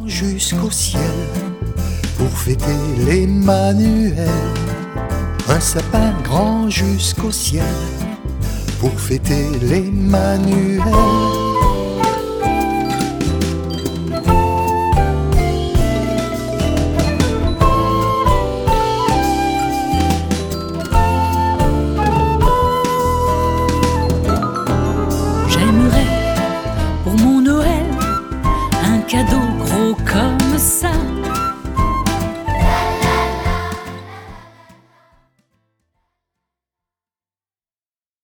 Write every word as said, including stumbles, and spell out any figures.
jusqu'au ciel pour fêter l'Emmanuel. Un sapin grand jusqu'au ciel pour fêter l'Emmanuel.